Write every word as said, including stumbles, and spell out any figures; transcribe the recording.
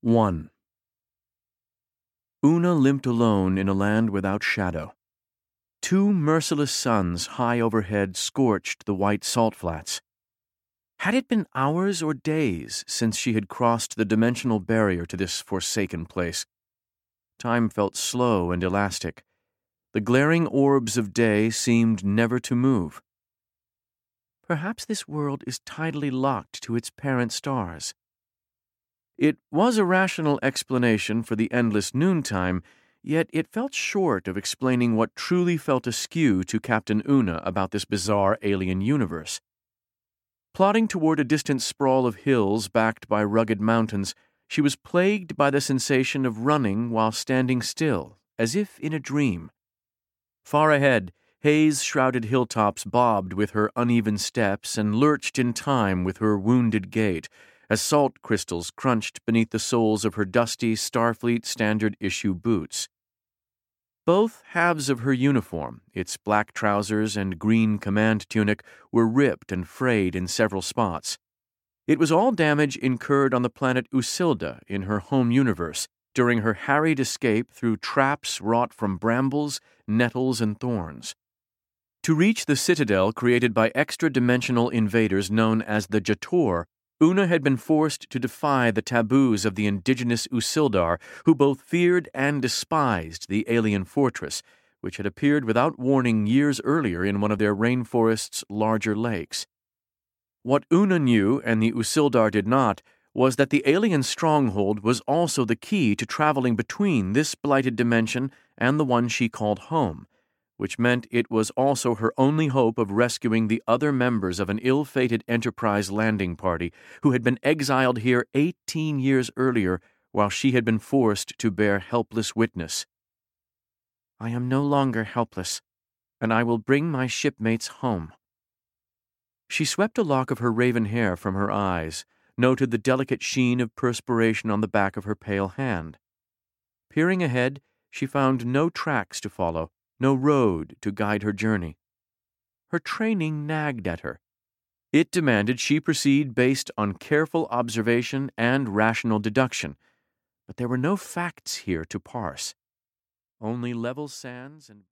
one. Una limped alone in a land without shadow. Two merciless suns high overhead scorched the white salt flats. Had it been hours or days since she had crossed the dimensional barrier to this forsaken place? Time felt slow and elastic. The glaring orbs of day seemed never to move. Perhaps this world is tidally locked to its parent stars. It was a rational explanation for the endless noontime, yet it felt short of explaining what truly felt askew to Captain Una about this bizarre alien universe. Plodding toward a distant sprawl of hills backed by rugged mountains, she was plagued by the sensation of running while standing still, as if in a dream. Far ahead, haze-shrouded hilltops bobbed with her uneven steps and lurched in time with her wounded gait, as salt crystals crunched beneath the soles of her dusty Starfleet standard-issue boots. Both halves of her uniform, its black trousers and green command tunic, were ripped and frayed in several spots. It was all damage incurred on the planet Usilda in her home universe during her harried escape through traps wrought from brambles, nettles, and thorns. To reach the citadel created by extra-dimensional invaders known as the Jator, Una had been forced to defy the taboos of the indigenous Usildar, who both feared and despised the alien fortress, which had appeared without warning years earlier in one of their rainforest's larger lakes. What Una knew, and the Usildar did not, was that the alien stronghold was also the key to traveling between this blighted dimension and the one she called home, which meant it was also her only hope of rescuing the other members of an ill-fated Enterprise landing party who had been exiled here eighteen years earlier while she had been forced to bear helpless witness. "I am no longer helpless, and I will bring my shipmates home." She swept a lock of her raven hair from her eyes, noted the delicate sheen of perspiration on the back of her pale hand. Peering ahead, she found no tracks to follow, no road to guide her journey. Her training nagged at her. It demanded she proceed based on careful observation and rational deduction, but there were no facts here to parse. Only level sands and